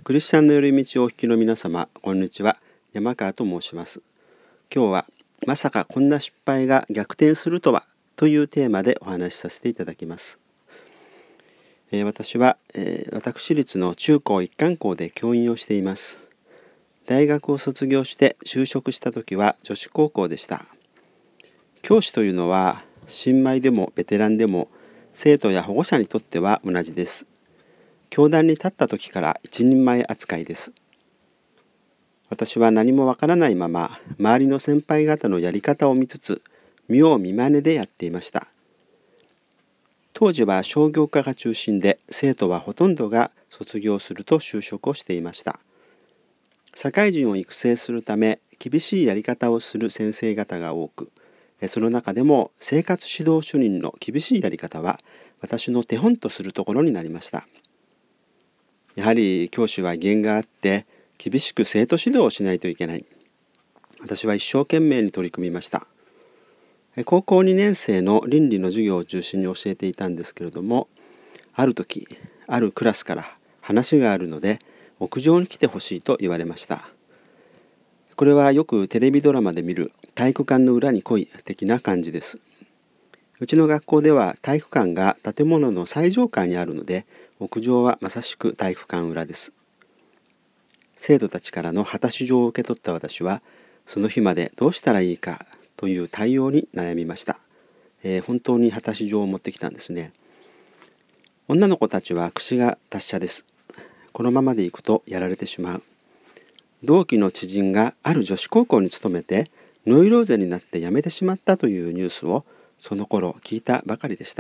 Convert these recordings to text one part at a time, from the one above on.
クリスチャンの寄り道をお聞きの皆様、こんにちは。山川と申します。今日はまさかこんな失敗が逆転するとはというテーマでお話しさせていただきます。私は、私立の中高一貫校で教員をしています。大学を卒業して就職した時は女子高校でした。教師というのは新米でもベテランでも生徒や保護者にとっては同じです。教壇に立った時から一人前扱いです。私は何もわからないまま周りの先輩方のやり方を見つつ見よう見まねでやっていました。当時は商業科が中心で生徒はほとんどが卒業すると就職をしていました。社会人を育成するため厳しいやり方をする先生方が多く、その中でも生活指導主任の厳しいやり方は私の手本とするところになりました。やはり教師は威厳があって厳しく生徒指導をしないといけない。私は一生懸命に取り組みました。高校2年生の倫理の授業を中心に教えていたんですけれども、ある時あるクラスから話があるので屋上に来てほしいと言われました。これはよくテレビドラマで見る体育館の裏に来い的な感じです。うちの学校では体育館が建物の最上階にあるので、屋上はまさしく体育館裏です。生徒たちからの果たし状を受け取った私は、その日までどうしたらいいかという対応に悩みました。本当に果たし状を持ってきたんですね。女の子たちは口が達者です。このままでいくとやられてしまう。同期の知人がある女子高校に勤めてノイローゼになって辞めてしまったというニュースをその頃聞いたばかりでした。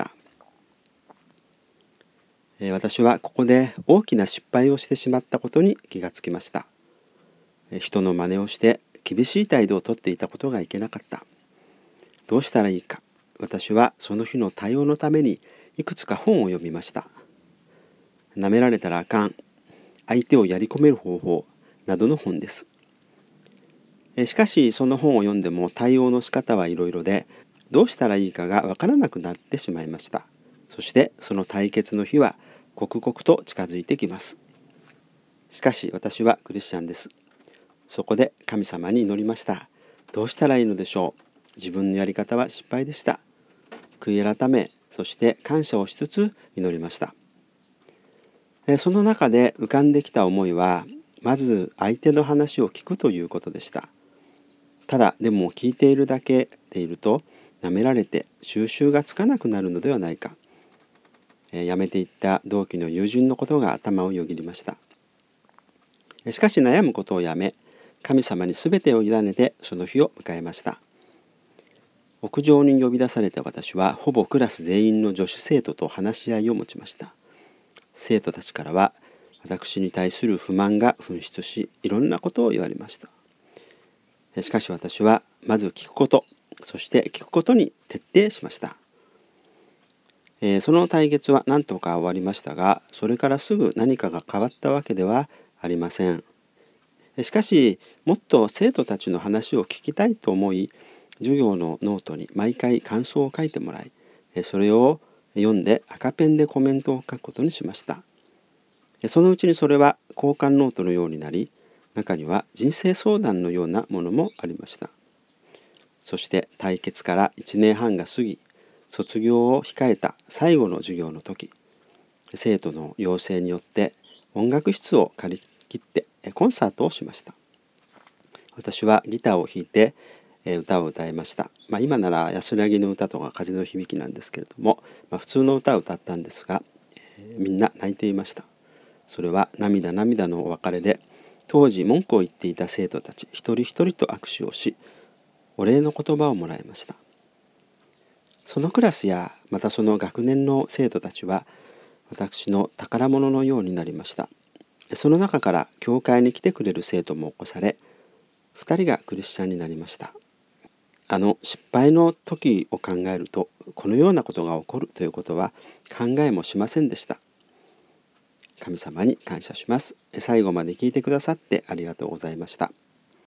私はここで大きな失敗をしてしまったことに気がつきました。人の真似をして厳しい態度をとっていたことがいけなかった。どうしたらいいか。私はその日の対応のためにいくつか本を読みました。舐められたらあかん、相手をやり込める方法などの本です。しかしその本を読んでも対応の仕方はいろいろで、どうしたらいいかがわからなくなってしまいました。そしてその対決の日は刻々と近づいてきます。しかし私はクリスチャンです。そこで神様に祈りました。どうしたらいいのでしょう。自分のやり方は失敗でした。悔い改め、そして感謝をしつつ祈りました。その中で浮かんできた思いは、まず相手の話を聞くということでした。ただでも聞いているだけでいると舐められて収拾がつかなくなるのではないか。辞めていった同期の友人のことが頭をよぎりました。しかし悩むことをやめ、神様に全てを委ねてその日を迎えました。屋上に呼び出された私はほぼクラス全員の女子生徒と話し合いを持ちました。生徒たちからは私に対する不満が噴出し、いろんなことを言われました。しかし私はまず聞くこと、そして聞くことに徹底しました。その対決は何とか終わりましたが、それからすぐ何かが変わったわけではありません。しかしもっと生徒たちの話を聞きたいと思い、授業のノートに毎回感想を書いてもらい、それを読んで赤ペンでコメントを書くことにしました。そのうちにそれは交換ノートのようになり、中には人生相談のようなものもありました。そして対決から1年半が過ぎ、卒業を控えた最後の授業の時、生徒の要請によって音楽室を借り切ってコンサートをしました。私はギターを弾いて歌を歌いました。今なら安らぎの歌とか風の響きなんですけれども、普通の歌を歌ったんですが、みんな泣いていました。それは涙涙のお別れで、当時文句を言っていた生徒たち一人一人と握手をし、お礼の言葉をもらいました。そのクラスやまたその学年の生徒たちは私の宝物のようになりました。その中から教会に来てくれる生徒も起こされ、2人がクリスチャンになりました。失敗の時を考えると、このようなことが起こるということは考えもしませんでした。神様に感謝します。最後まで聞いてくださってありがとうございました。